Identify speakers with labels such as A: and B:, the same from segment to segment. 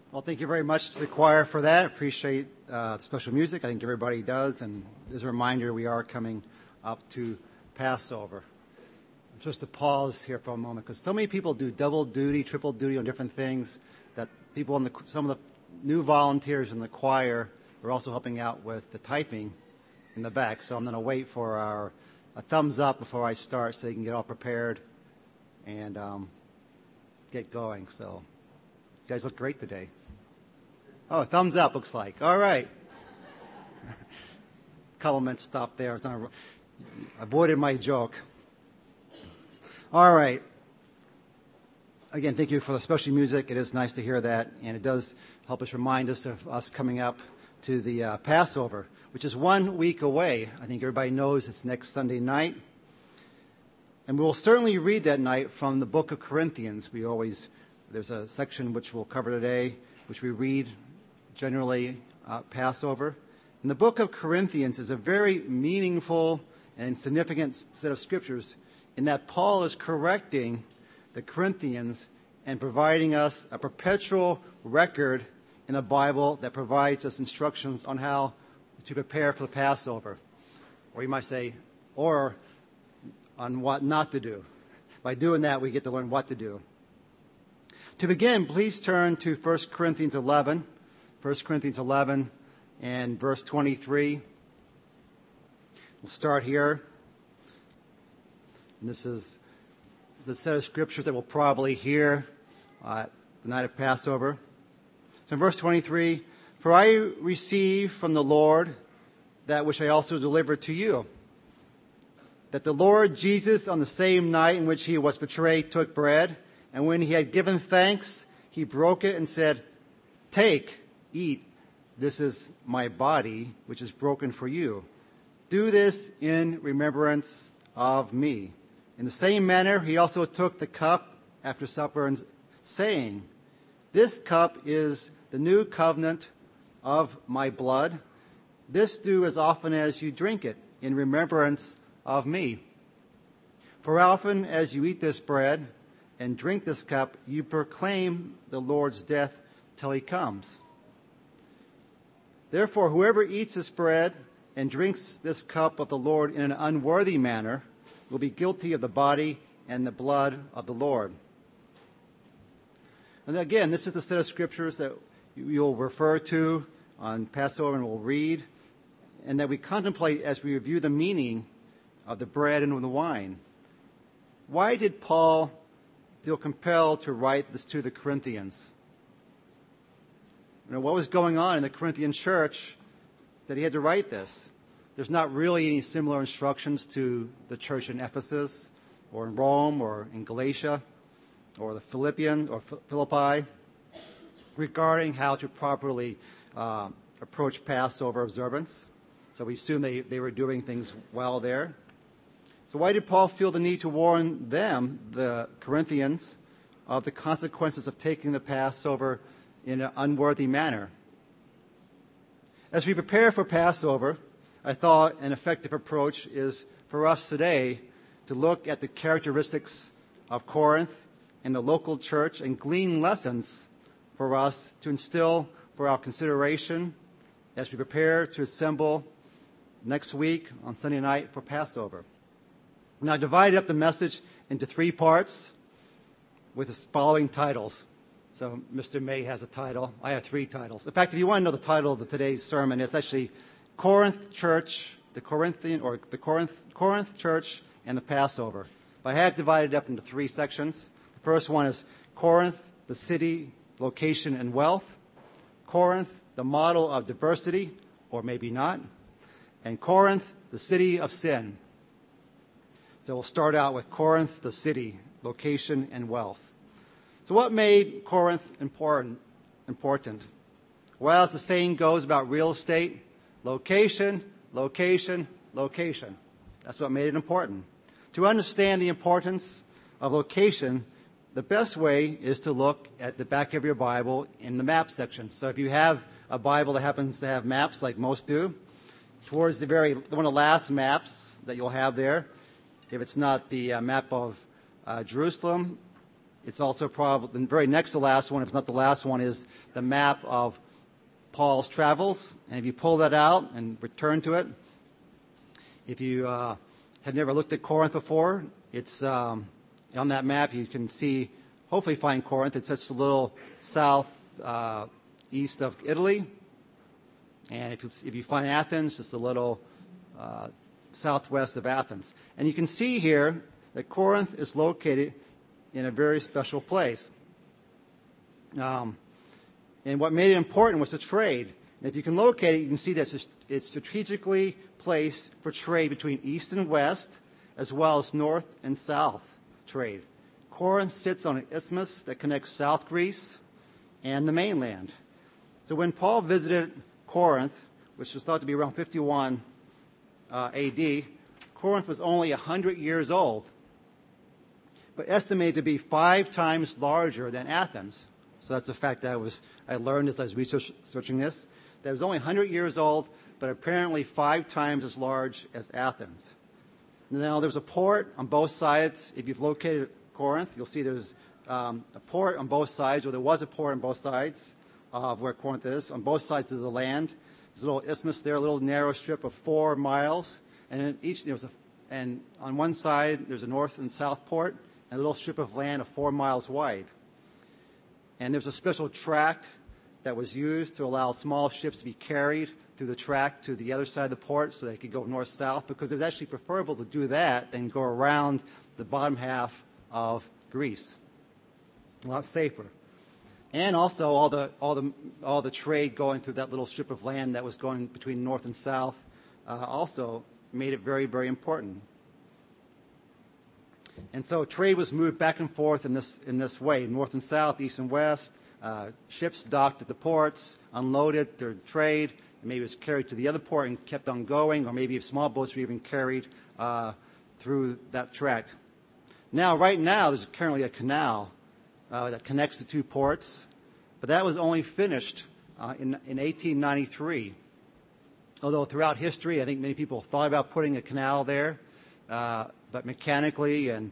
A: Well, thank you very much to the choir for that. Appreciate the special music. I think everybody does. And as a reminder, we are coming up to Passover. Just to pause here for a moment, because so many people do double duty, triple duty on different things, that people some of the new volunteers in the choir are also helping out with the typing in the back. So I'm going to wait for a thumbs up before I start so they can get all prepared and get going. So you guys look great today. Oh, thumbs up looks like. All right. Compliment stopped there. Avoided my joke. All right. Again, thank you for the special music. It is nice to hear that, and it does help us remind us of us coming up to the Passover, which is 1 week away. I think everybody knows it's next Sunday night. And we will certainly read that night from the book of Corinthians. There's a section which we'll cover today, which we read generally Passover. And the book of Corinthians is a very meaningful and significant set of scriptures in that Paul is correcting the Corinthians and providing us a perpetual record in the Bible that provides us instructions on how to prepare for the Passover. Or you might say, or on what not to do. By doing that, we get to learn what to do. To begin, please turn to 1 Corinthians 11. 1 Corinthians 11 and verse 23. We'll start here. And this is the set of scriptures that we'll probably hear the night of Passover. So in verse 23, "For I received from the Lord that which I also delivered to you, that the Lord Jesus, on the same night in which he was betrayed, took bread, and when he had given thanks, he broke it and said, 'Take, eat, this is my body, which is broken for you. Do this in remembrance of me.' In the same manner, he also took the cup after supper, and saying, 'This cup is the new covenant of my blood. This do as often as you drink it in remembrance of me. For often as you eat this bread and drink this cup, you proclaim the Lord's death till he comes. Therefore, whoever eats this bread and drinks this cup of the Lord in an unworthy manner will be guilty of the body and the blood of the Lord.'" And again, this is the set of scriptures that you'll refer to on Passover and we'll read, and that we contemplate as we review the meaning of the bread and the wine. Why did Paul feel compelled to write this to the Corinthians? What was going on in the Corinthian church that he had to write this? There's not really any similar instructions to the church in Ephesus or in Rome or in Galatia or the Philippi regarding how to properly approach Passover observance. So we assume they were doing things well there. So why did Paul feel the need to warn them, the Corinthians, of the consequences of taking the Passover in an unworthy manner? As we prepare for Passover, I thought an effective approach is for us today to look at the characteristics of Corinth and the local church and glean lessons for us to instill for our consideration as we prepare to assemble next week on Sunday night for Passover. Now, I divided up the message into 3 parts with the following titles. So Mr. May has a title. I have 3 titles. In fact, if you want to know the title of today's sermon, it's actually Corinth Church, Corinth Church and the Passover. But I have divided it up into 3 sections. The first one is Corinth, the city, location, and wealth. Corinth, the model of diversity, or maybe not. And Corinth, the city of sin. So we'll start out with Corinth, the city, location, and wealth. So what made Corinth important? Well, as the saying goes about real estate, location, location, location. That's what made it important. To understand the importance of location, the best way is to look at the back of your Bible in the map section. So if you have a Bible that happens to have maps like most do, towards one of the last maps that you'll have there, if it's not the map of Jerusalem, It's also probably the very next to last one, if it's not the last one, is the map of Paul's travels. And if you pull that out and return to it, if you have never looked at Corinth before, it's on that map. You can see, hopefully find Corinth. It's just a little south east of Italy. And if you find Athens, just a little southwest of Athens. And you can see here that Corinth is located in a very special place. And what made it important was the trade. And if you can locate it, you can see that it's strategically placed for trade between east and west, as well as north and south trade. Corinth sits on an isthmus that connects South Greece and the mainland. So when Paul visited Corinth, which was thought to be around 51 AD, Corinth was only 100 years old, but estimated to be 5 times larger than Athens. So that's a fact that I learned as I was researching this, that it was only 100 years old, but apparently 5 times as large as Athens. Now, there's a port on both sides. If you've located Corinth, you'll see there's a port on both sides, or there was a port on both sides of where Corinth is, on both sides of the land. There's a little isthmus there, a little narrow strip of 4 miles, and and on one side there's a north and south port, and a little strip of land of 4 miles wide. And there's a special tract that was used to allow small ships to be carried through the tract to the other side of the port so they could go north-south, because it was actually preferable to do that than go around the bottom half of Greece. A lot safer. And also all the trade going through that little strip of land that was going between north and south also made it very, very important. And so trade was moved back and forth in this way, north and south, east and west. Ships docked at the ports, unloaded their trade, and maybe it was carried to the other port and kept on going, or maybe small boats were even carried through that tract. Right now, there's currently a canal that connects the two ports, but that was only finished in 1893. Although throughout history, I think many people thought about putting a canal there, but mechanically and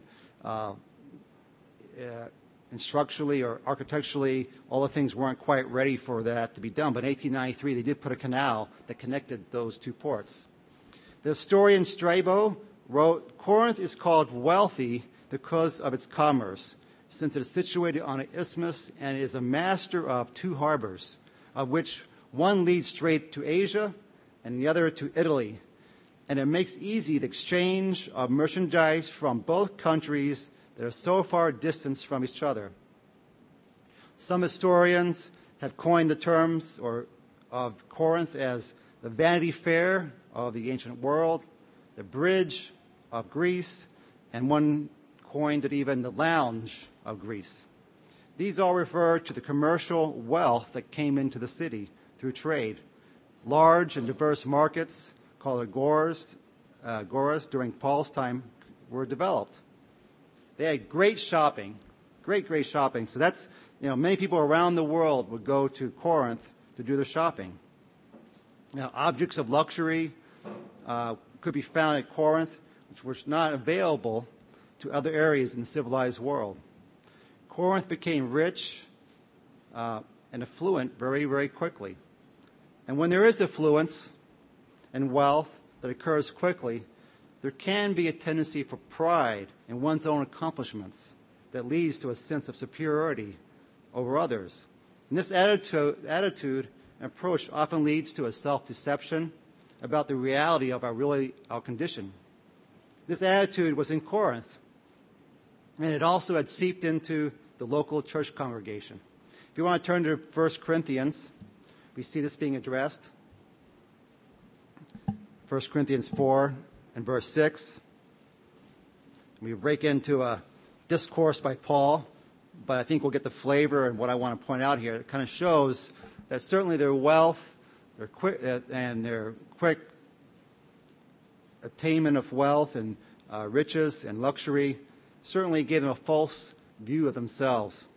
A: structurally or architecturally, all the things weren't quite ready for that to be done. But in 1893, they did put a canal that connected those two ports. The historian Strabo wrote, "Corinth is called wealthy because of its commerce, since it is situated on an isthmus and is a master of 2 harbors, of which one leads straight to Asia and the other to Italy. And it makes easy the exchange of merchandise from both countries that are so far distanced from each other." Some historians have coined the terms of Corinth as the Vanity Fair of the ancient world, the bridge of Greece, and one coined it even the lounge of Greece. These all refer to the commercial wealth that came into the city through trade. Large and diverse markets called agoras during Paul's time were developed. They had great shopping, great shopping. So that's, many people around the world would go to Corinth to do their shopping. Now, objects of luxury could be found at Corinth, which were not available to other areas in the civilized world. Corinth became rich and affluent very, very quickly. And when there is affluence and wealth that occurs quickly, there can be a tendency for pride in one's own accomplishments that leads to a sense of superiority over others. And this attitude and approach often leads to a self-deception about the reality of our condition. This attitude was in Corinth, and it also had seeped into the local church congregation. If you want to turn to 1 Corinthians, we see this being addressed. 1 Corinthians 4 and verse 6. We break into a discourse by Paul, but I think we'll get the flavor and what I want to point out here. It kind of shows that certainly their wealth, their quick attainment of wealth and riches and luxury certainly gave them a false view of themselves.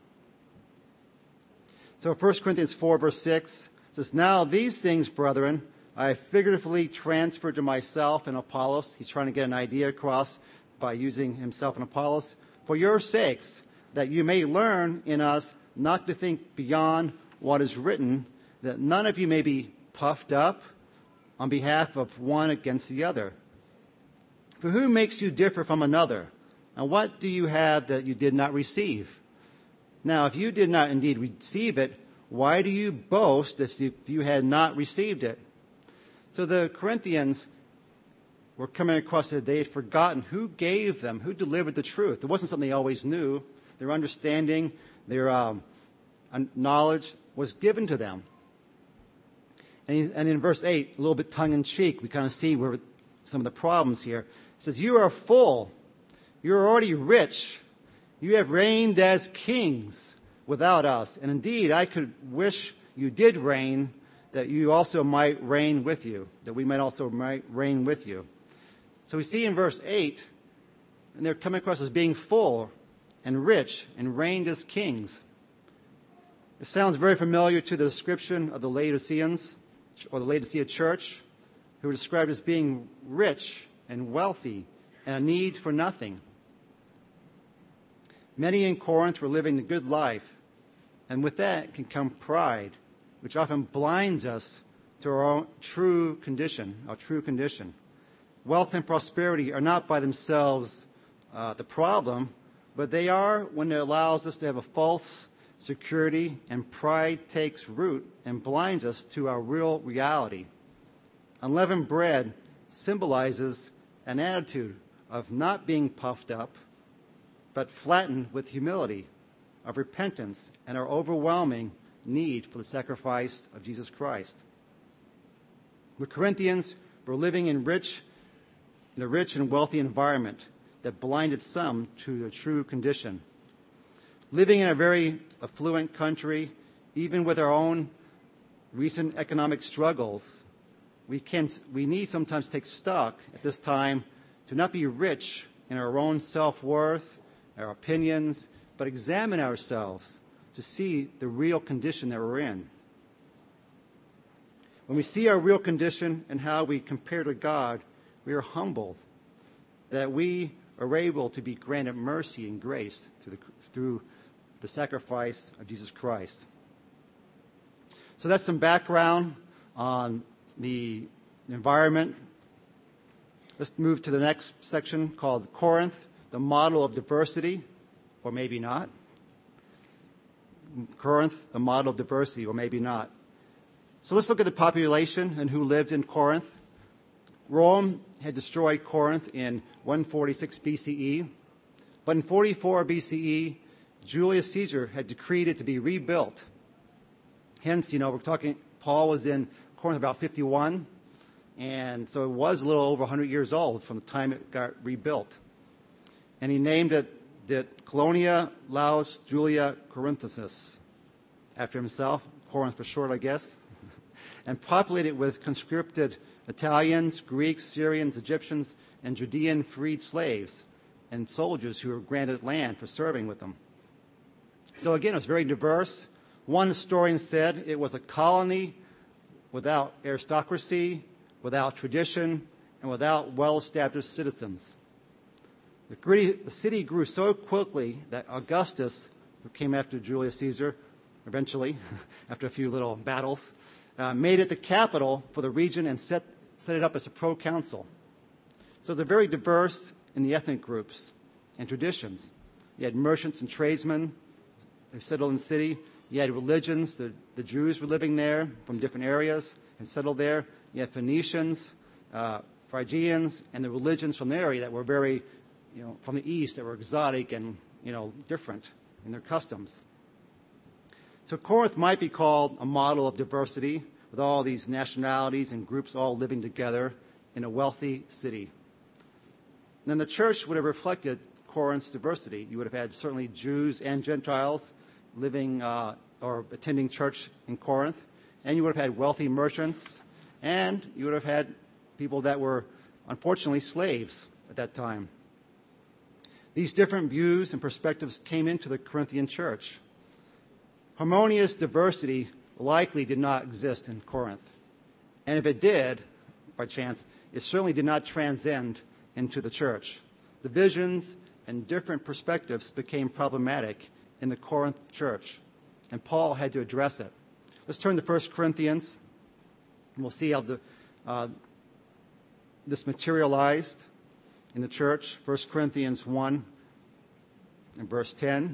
A: So 1 Corinthians 4 verse 6 says, "Now these things, brethren, I have figuratively transferred to myself and Apollos." He's trying to get an idea across by using himself and Apollos. "For your sakes, that you may learn in us not to think beyond what is written, that none of you may be puffed up on behalf of one against the other. For who makes you differ from another? And what do you have that you did not receive? Now, if you did not indeed receive it, why do you boast as if you had not received it? So the Corinthians were coming across that they had forgotten who gave them, who delivered the truth. It wasn't something they always knew. Their understanding, their knowledge was given to them. And in verse 8, a little bit tongue-in-cheek, we kind of see where some of the problems here. It says, you are full. You are already rich. You have reigned as kings without us. And indeed, I could wish you did reign, that you also might reign with you, that we might also reign with you. So we see in verse 8, and they're coming across as being full and rich and reigned as kings. It sounds very familiar to the description of the Laodiceans, or the Laodicea church, who were described as being rich and wealthy and a need for nothing. Many in Corinth were living the good life, and with that can come pride, which often blinds us to our own true condition, Wealth and prosperity are not by themselves the problem, but they are when it allows us to have a false security, and pride takes root and blinds us to our real reality. Unleavened bread symbolizes an attitude of not being puffed up, but flattened with humility, of repentance, and our overwhelming need for the sacrifice of Jesus Christ. The Corinthians were living in a rich and wealthy environment that blinded some to their true condition. Living in a very affluent country, even with our own recent economic struggles, we need sometimes take stock at this time to not be rich in our own self-worth, our opinions, but examine ourselves to see the real condition that we're in. When we see our real condition and how we compare to God, we are humbled that we are able to be granted mercy and grace through the sacrifice of Jesus Christ. So that's some background on the environment. Let's move to the next section called Corinth, the model of diversity, or maybe not. Corinth, the model of diversity, or maybe not. So let's look at the population and who lived in Corinth. Rome had destroyed Corinth in 146 BCE, but in 44 BCE, Julius Caesar had decreed it to be rebuilt. Hence, we're talking, Paul was in Corinth about 51, and so it was a little over 100 years old from the time it got rebuilt. And he named it the Colonia Laus Julia Corinthensis, after himself, Corinth for short, I guess, and populated with conscripted Italians, Greeks, Syrians, Egyptians, and Judean freed slaves and soldiers who were granted land for serving with them. So again, it was very diverse. One historian said it was a colony without aristocracy, without tradition, and without well-established citizens. The city grew so quickly that Augustus, who came after Julius Caesar, eventually, after a few little battles, made it the capital for the region and set it up as a proconsul. So they're very diverse in the ethnic groups and traditions. You had merchants and tradesmen who settled in the city. You had religions. The Jews were living there from different areas and settled there. You had Phoenicians, Phrygians, and the religions from the area that were very, from the east, that were exotic and, different in their customs. So Corinth might be called a model of diversity, with all these nationalities and groups all living together in a wealthy city. And then the church would have reflected Corinth's diversity. You would have had certainly Jews and Gentiles living or attending church in Corinth, and you would have had wealthy merchants, and you would have had people that were unfortunately slaves at that time. These different views and perspectives came into the Corinthian church. Harmonious diversity likely did not exist in Corinth. And if it did, by chance, it certainly did not transcend into the church. Divisions and different perspectives became problematic in the Corinth church, and Paul had to address it. Let's turn to 1 Corinthians, and we'll see how this materialized in the church. 1 Corinthians 1 and verse 10.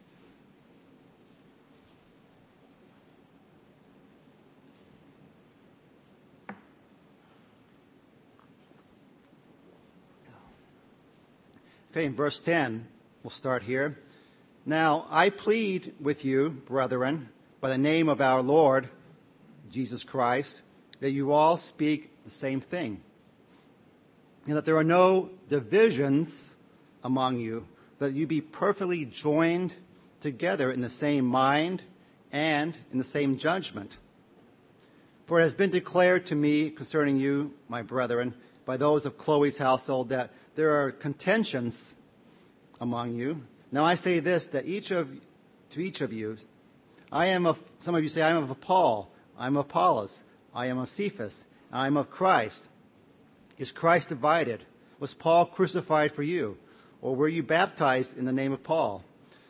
A: Okay, in verse 10, we'll start here. Now, I plead with you, brethren, by the name of our Lord, Jesus Christ, that you all speak the same thing, and that there are no divisions among you, but you be perfectly joined together in the same mind and in the same judgment. For it has been declared to me concerning you, my brethren, by those of Chloe's household, that there are contentions among you. Now I say this, that to each of you, some of you say, I am of Paul, I am of Apollos, I am of Cephas, I am of Christ. Is Christ divided? Was Paul crucified for you? Or were you baptized in the name of Paul?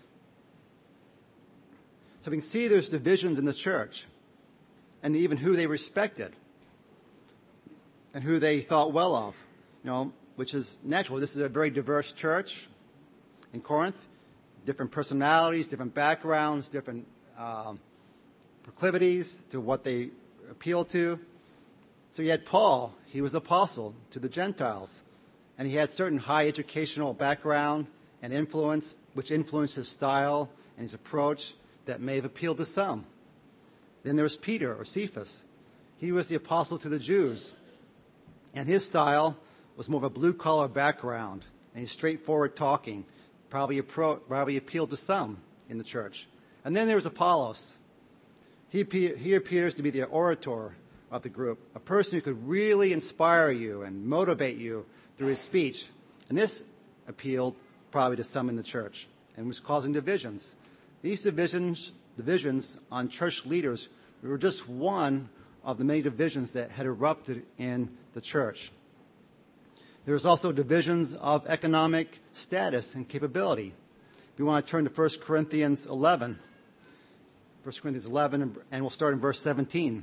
A: So we can see there's divisions in the church, and even who they respected, and who they thought well of, which is natural. This is a very diverse church in Corinth. Different personalities, different backgrounds, different proclivities to what they appeal to. So you had Paul. He was apostle to the Gentiles. And he had certain high educational background and influence, which influenced his style and his approach that may have appealed to some. Then there was Peter, or Cephas. He was the apostle to the Jews. And his style was more of a blue-collar background, and he's straightforward talking, probably appealed to some in the church. And then there was Apollos. He appears to be the orator of the group, a person who could really inspire you and motivate you through his speech. And this appealed probably to some in the church and was causing divisions. These divisions on church leaders were just one of the many divisions that had erupted in the church. There was also divisions of economic status and capability. We want to turn to 1 Corinthians 11. 1 Corinthians 11, and we'll start in verse 17.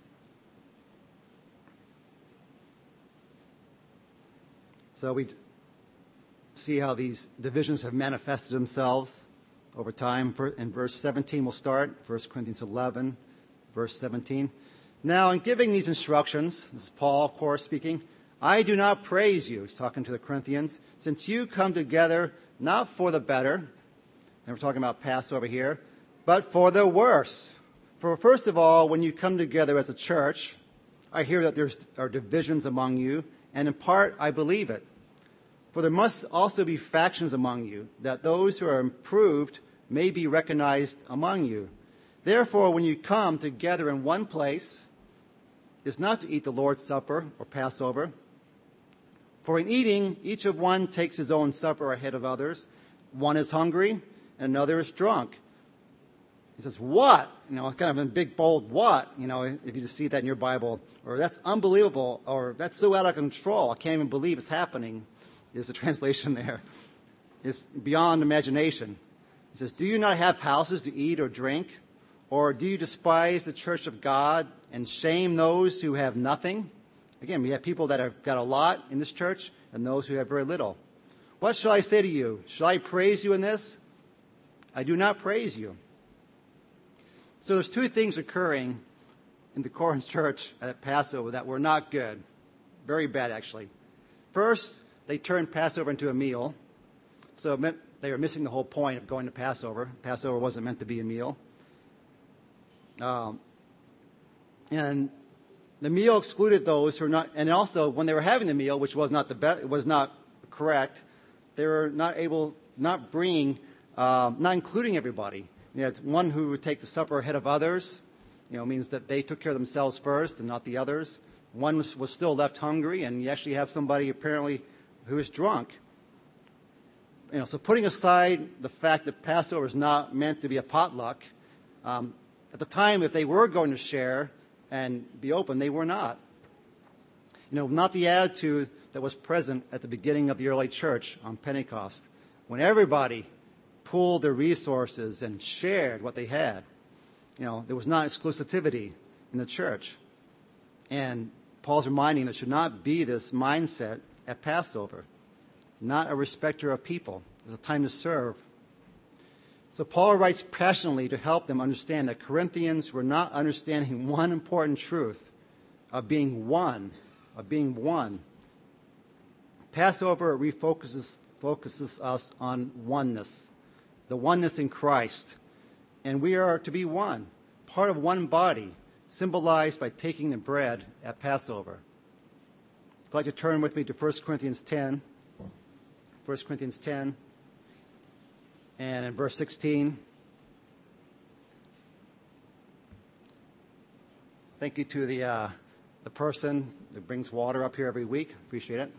A: So we see how these divisions have manifested themselves over time. In verse 17 we'll start, 1 Corinthians 11, verse 17. Now, in giving these instructions, this is Paul, of course, speaking, I do not praise you, he's talking to the Corinthians, since you come together not for the better, and we're talking about Passover here, but for the worse. For first of all, when you come together as a church, I hear that there are divisions among you, and in part I believe it. For there must also be factions among you, that those who are improved may be recognized among you. Therefore, when you come together in one place, is not to eat the Lord's Supper or Passover. For in eating, each of one takes his own supper ahead of others. One is hungry, and another is drunk. He says, what? Kind of in big, bold, what? If you just see that in your Bible. Or that's unbelievable, or that's so out of control, I can't even believe it's happening. There's a translation there. It's beyond imagination. He says, do you not have houses to eat or drink? Or do you despise the church of God and shame those who have nothing? Again, we have people that have got a lot in this church and those who have very little. What shall I say to you? Shall I praise you in this? I do not praise you. So there's two things occurring in the Corinth church at Passover that were not good. Very bad, actually. First, they turned Passover into a meal. So it meant they were missing the whole point of going to Passover. Passover wasn't meant to be a meal. And the meal excluded those who were not, and also when they were having the meal, which was not correct, they were not including everybody. You had one who would take the supper ahead of others, means that they took care of themselves first and not the others. One was still left hungry, and you actually have somebody apparently who is drunk. So putting aside the fact that Passover is not meant to be a potluck, at the time, if they were going to share and be open, they were not. Not the attitude that was present at the beginning of the early church on Pentecost. when everybody pooled their resources and shared what they had. There was not exclusivity in the church. And Paul's reminding there should not be this mindset at Passover. Not a respecter of people. There's a time to serve. So Paul writes passionately to help them understand that Corinthians were not understanding one important truth of being one. Passover refocuses us on oneness, the oneness in Christ. And we are to be one, part of one body, symbolized by taking the bread at Passover. If you'd like to turn with me to 1 Corinthians 10. 1 Corinthians 10. And in verse 16, thank you to the person that brings water up here every week. Appreciate it.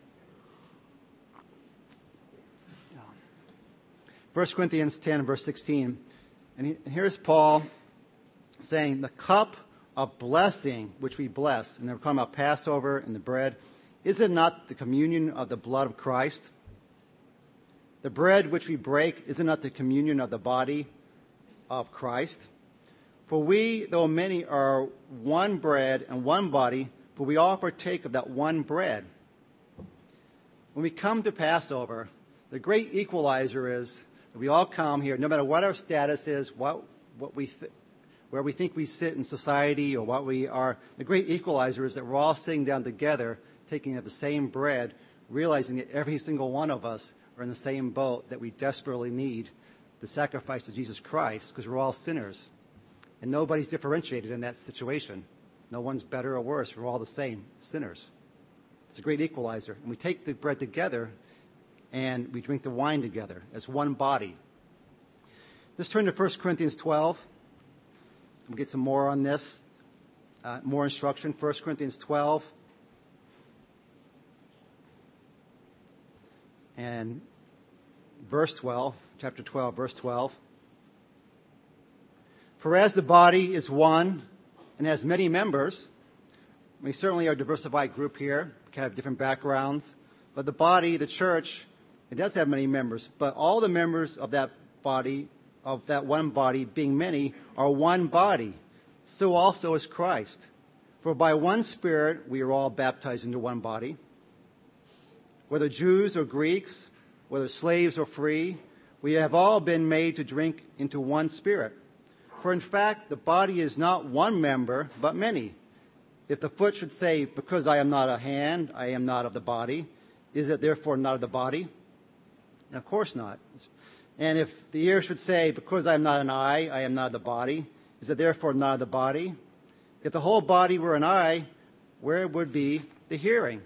A: 1 Corinthians 10, verse 16. And here's Paul saying, the cup of blessing which we bless, and they're talking about Passover and the bread, is it not the communion of the blood of Christ? The bread which we break, is it not the communion of the body of Christ? For we, though many, are one bread and one body, for we all partake of that one bread. When we come to Passover, the great equalizer is that we all come here, no matter what our status is, where we think we sit in society or what we are. The great equalizer is that we're all sitting down together, taking of the same bread, realizing that every single one of us are in the same boat, that we desperately need the sacrifice of Jesus Christ, because we're all sinners. And nobody's differentiated in that situation. No one's better or worse. We're all the same, sinners. It's a great equalizer. And we take the bread together and we drink the wine together as one body. Let's turn to 1 Corinthians 12. We'll get some more on this, more instruction. 1 Corinthians 12. And verse 12, chapter 12, verse 12. For as the body is one and has many members, we certainly are a diversified group here, we have different backgrounds, but the body, the church, it does have many members, but all the members of that body, of that one body, being many, are one body. So also is Christ. For by one Spirit we are all baptized into one body. Whether Jews or Greeks, whether slaves or free, we have all been made to drink into one Spirit. For in fact, the body is not one member, but many. If the foot should say, because I am not a hand, I am not of the body, is it therefore not of the body? And of course not. And if the ear should say, because I am not an eye, I am not of the body, is it therefore not of the body? If the whole body were an eye, where would be the hearing?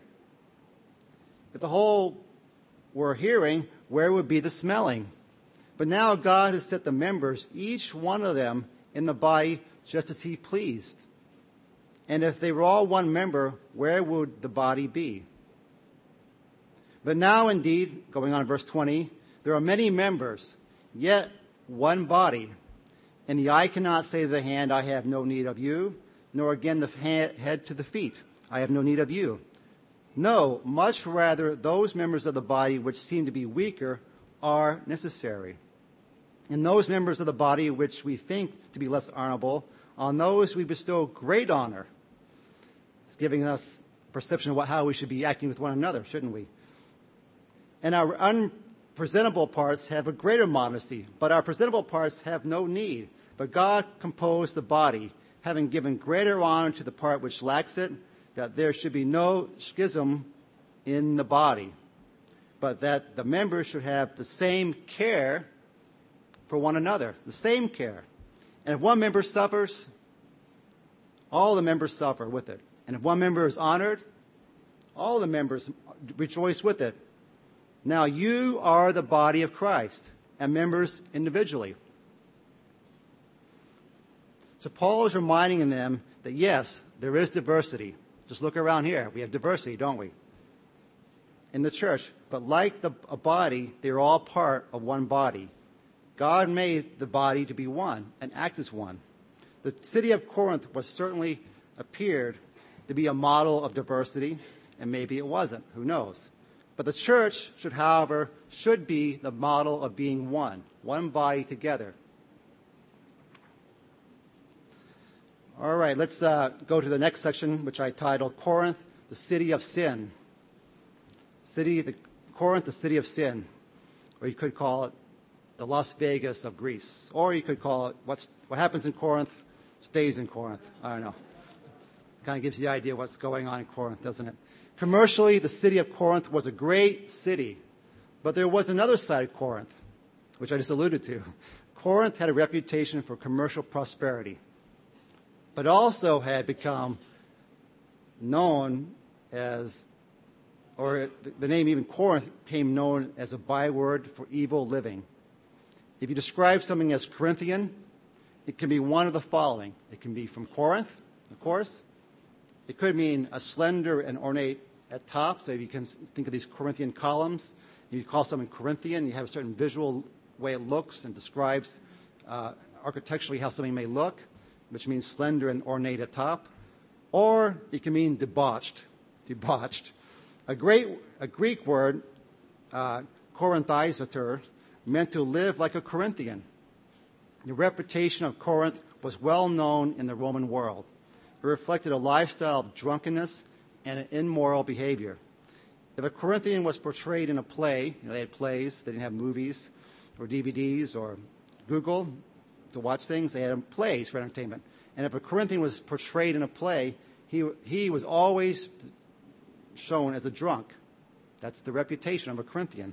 A: If the whole were hearing, where would be the smelling? But now God has set the members, each one of them, in the body just as he pleased. And if they were all one member, where would the body be? But now indeed, going on to verse 20, there are many members, yet one body. And the eye cannot say to the hand, I have no need of you, nor again the head to the feet, I have no need of you. No, much rather those members of the body which seem to be weaker are necessary. And those members of the body which we think to be less honorable, on those we bestow great honor. It's giving us perception of how we should be acting with one another, shouldn't we? And our unpresentable parts have a greater modesty, but our presentable parts have no need. But God composed the body, having given greater honor to the part which lacks it, that there should be no schism in the body, but that the members should have the same care for one another, the same care. And if one member suffers, all the members suffer with it. And if one member is honored, all the members rejoice with it. Now you are the body of Christ, and members individually. So Paul is reminding them that yes, there is diversity. Just look around here. We have diversity, don't we? In the church. But like a body, they're all part of one body. God made the body to be one and act as one. The city of Corinth certainly appeared to be a model of diversity, and maybe it wasn't. Who knows? But the church should, however, be the model of being one body together. All right, let's go to the next section, which I titled Corinth, the City of Sin. Corinth, the City of Sin. Or you could call it the Las Vegas of Greece. Or you could call it what happens in Corinth stays in Corinth. I don't know. Kind of gives you the idea what's going on in Corinth, doesn't it? Commercially, the city of Corinth was a great city. But there was another side of Corinth, which I just alluded to. Corinth had a reputation for commercial prosperity, but also had become known as, or the name even Corinth became known as a byword for evil living. If you describe something as Corinthian, it can be one of the following. It can be from Corinth, of course. It could mean a slender and ornate at top. So if you can think of these Corinthian columns, you call something Corinthian, you have a certain visual way it looks and describes architecturally how something may look, which means slender and ornate at top. Or it can mean debauched. A Greek word, Korinthizator, meant to live like a Corinthian. The reputation of Corinth was well known in the Roman world. It reflected a lifestyle of drunkenness and immoral behavior. If a Corinthian was portrayed in a play, they had plays, they didn't have movies or DVDs or Google to watch things, they had plays for entertainment. And if a Corinthian was portrayed in a play, he was always shown as a drunk. That's the reputation of a Corinthian.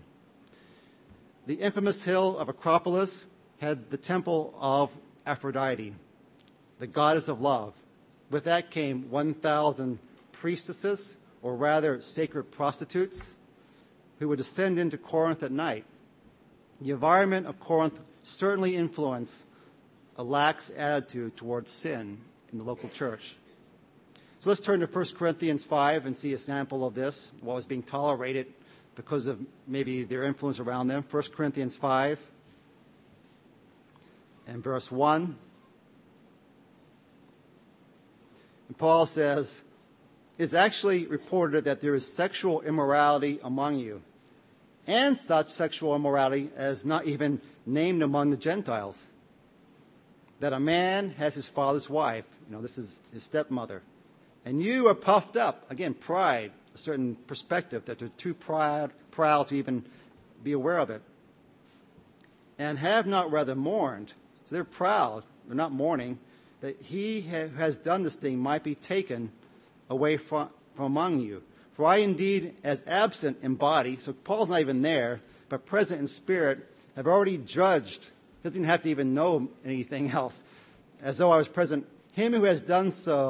A: The infamous hill of Acropolis had the temple of Aphrodite, the goddess of love. With that came 1,000 priestesses, or rather sacred prostitutes, who would descend into Corinth at night. The environment of Corinth certainly influenced a lax attitude towards sin in the local church. So let's turn to 1 Corinthians 5 and see a sample of this, what was being tolerated because of maybe their influence around them. 1 Corinthians 5 and verse 1. And Paul says, "It's actually reported that there is sexual immorality among you, and such sexual immorality as not even named among the Gentiles, that a man has his father's wife." This is his stepmother. "And you are puffed up." Again, pride, a certain perspective that they're too proud to even be aware of it. "And have not rather mourned." So they're proud. They're not mourning. "That he has done this thing might be taken away from among you. For I indeed, as absent in body," so Paul's not even there, "but present in spirit, have already judged," doesn't have to even know anything else, "as though I was present, him who has done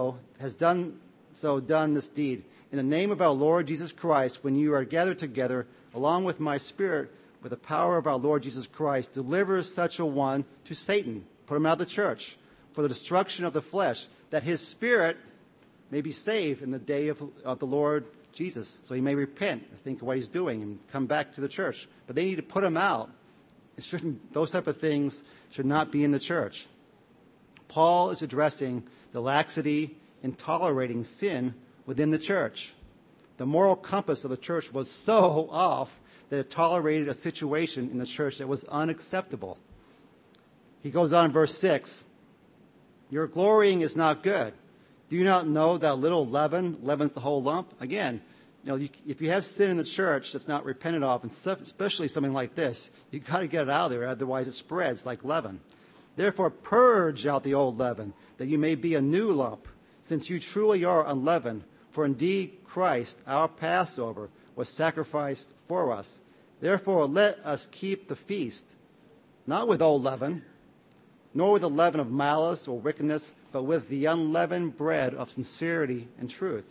A: this deed. In the name of our Lord Jesus Christ, when you are gathered together, along with my spirit, with the power of our Lord Jesus Christ, deliver such a one to Satan," put him out of the church, "for the destruction of the flesh, that his spirit may be saved in the day of the Lord Jesus." So he may repent and think of what he's doing and come back to the church. But they need to put him out. Those type of things should not be in the church. Paul is addressing the laxity in tolerating sin within the church. The moral compass of the church was so off that it tolerated a situation in the church that was unacceptable. He goes on in verse 6, "Your glorying is not good. Do you not know that little leaven leavens the whole lump?" Again, if you have sin in the church that's not repented of, and especially something like this, you've got to get it out of there, otherwise it spreads like leaven. "Therefore purge out the old leaven, that you may be a new lump, since you truly are unleavened. For indeed Christ, our Passover, was sacrificed for us. Therefore let us keep the feast, not with old leaven, nor with the leaven of malice or wickedness, but with the unleavened bread of sincerity and truth."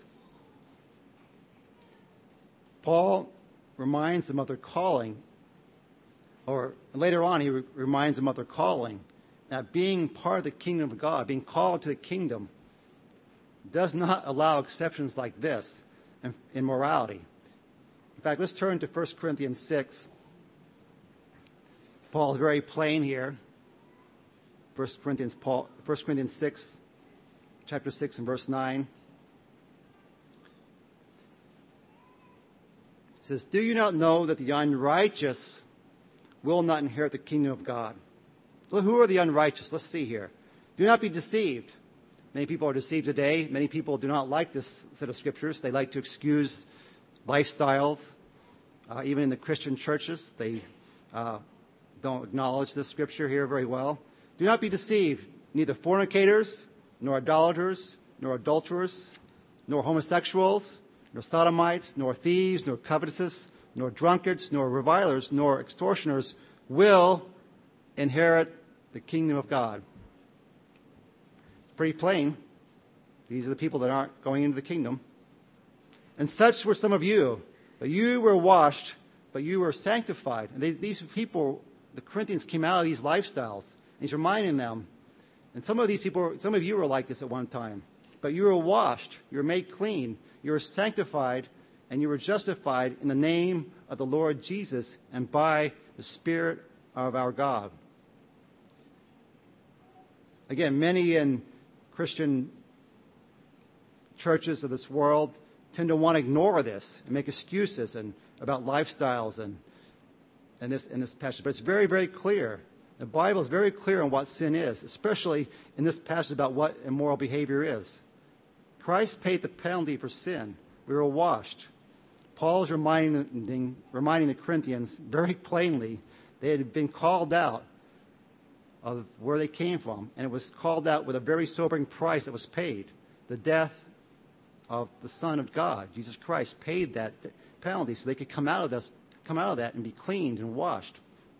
A: Paul reminds them of their calling, or later on he reminds them of their calling, that being part of the kingdom of God, being called to the kingdom, does not allow exceptions like this in morality. In fact, let's turn to 1 Corinthians 6. Paul is very plain here. 1 Corinthians 6, chapter 6 and verse 9. It says, do you not know that the unrighteous will not inherit the kingdom of God? Well, who are the unrighteous? Let's see here. Do not be deceived. Many people are deceived today. Many people do not like this set of scriptures. They like to excuse lifestyles. Even in the Christian churches, they don't acknowledge this scripture here very well. Do not be deceived. Neither fornicators, nor idolaters, nor adulterers, nor homosexuals, nor sodomites, nor thieves, nor covetous, nor drunkards, nor revilers, nor extortioners will inherit the kingdom of God. Pretty plain. These are the people that aren't going into the kingdom. And such were some of you. But you were washed, but you were sanctified. And these people, the Corinthians, came out of these lifestyles. And he's reminding them. And some of these people, some of you were like this at one time. But you were washed, you were made clean, you were sanctified, and you were justified in the name of the Lord Jesus and by the Spirit of our God. Again, many in Christian churches of this world tend to want to ignore this and make excuses about lifestyles and this passage. But it's very, very clear. The Bible is very clear on what sin is, especially in this passage about what immoral behavior is. Christ paid the penalty for sin. We were washed. Paul is reminding the Corinthians very plainly they had been called out of where they came from, and it was called out with a very sobering price that was paid. The death of the Son of God, Jesus Christ, paid that penalty so they could come out of that and be cleaned and washed.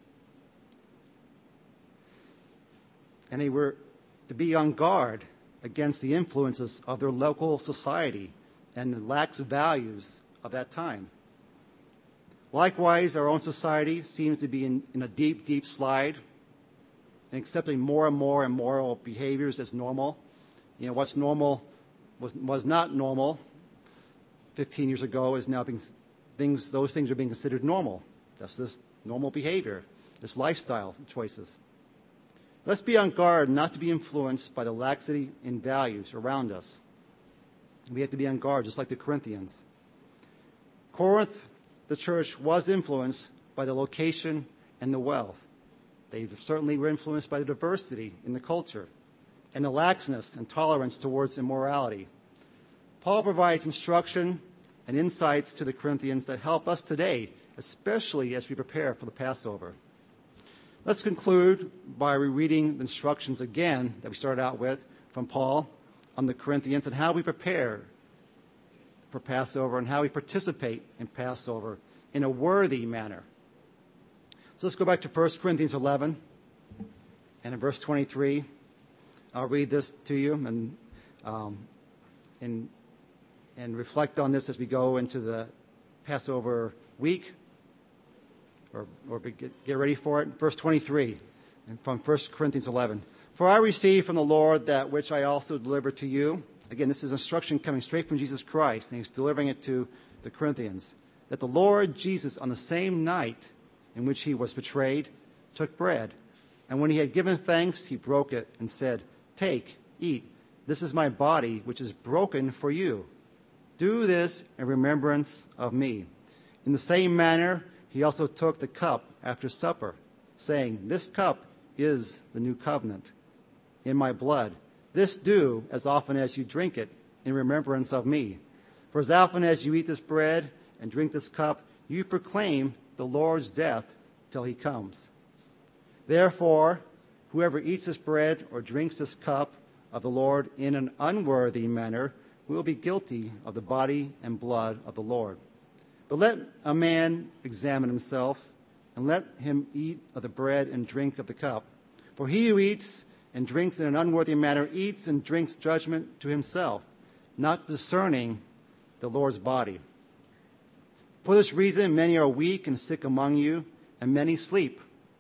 A: And they were to be on guard against the influences of their local society and the lax values of that time. Likewise, our own society seems to be in a deep, deep slide and accepting more and more immoral behaviors as normal. You know, what's normal was not normal 15 years ago is now those things are being considered normal. That's this normal behavior, this lifestyle choices. Let's be on guard not to be influenced by the laxity in values around us. We have to be on guard, just like the Corinthians. Corinth, the church, was influenced by the location and the wealth. They certainly were influenced by the diversity in the culture and the laxness and tolerance towards immorality. Paul provides instruction and insights to the Corinthians that help us today, especially as we prepare for the Passover. Let's conclude by rereading the instructions again that we started out with from Paul on the Corinthians and how we prepare for Passover and how we participate in Passover in a worthy manner. So let's go back to 1 Corinthians 11 and in verse 23. I'll read this to you and reflect on this as we go into the Passover week or get ready for it. Verse 23 from 1 Corinthians 11. For I received from the Lord that which I also delivered to you. Again, this is instruction coming straight from Jesus Christ, and he's delivering it to the Corinthians. That the Lord Jesus, on the same night in which he was betrayed, took bread. And when he had given thanks, he broke it and said, Take, eat. This is my body, which is broken for you. Do this in remembrance of me. In the same manner, he also took the cup after supper, saying, This cup is the new covenant in my blood. This do as often as you drink it in remembrance of me. For as often as you eat this bread and drink this cup, you proclaim the Lord's death till he comes. Therefore, whoever eats this bread or drinks this cup of the Lord in an unworthy manner will be guilty of the body and blood of the Lord. But let a man examine himself, and let him eat of the bread and drink of the cup. For he who eats and drinks in an unworthy manner eats and drinks judgment to himself, not discerning the Lord's body. For this reason, many are weak and sick among you, and many sleep.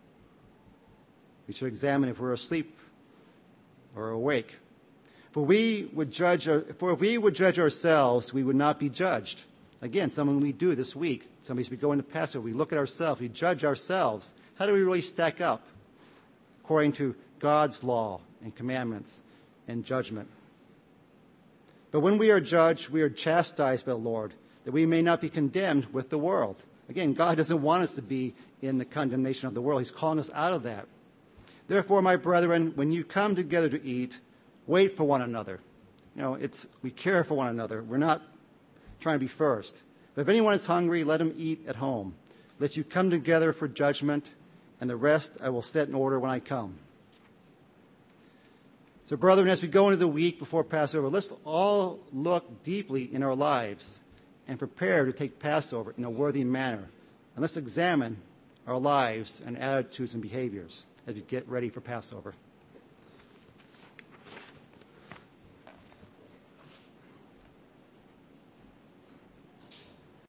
A: We should examine if we're asleep or awake. For if we would judge ourselves, we would not be judged. Again, something we do this week. Sometimes we go into Passover, we look at ourselves, we judge ourselves. How do we really stack up according to God's law and commandments and judgment? But when we are judged, we are chastised by the Lord, that we may not be condemned with the world. Again, God doesn't want us to be in the condemnation of the world. He's calling us out of that. Therefore, my brethren, when you come together to eat, wait for one another. We care for one another. We're not trying to be first. But if anyone is hungry, let him eat at home, lest you come together for judgment, and the rest I will set in order when I come. So, brethren, as we go into the week before Passover, let's all look deeply in our lives and prepare to take Passover in a worthy manner. And let's examine our lives and attitudes and behaviors as we get ready for Passover.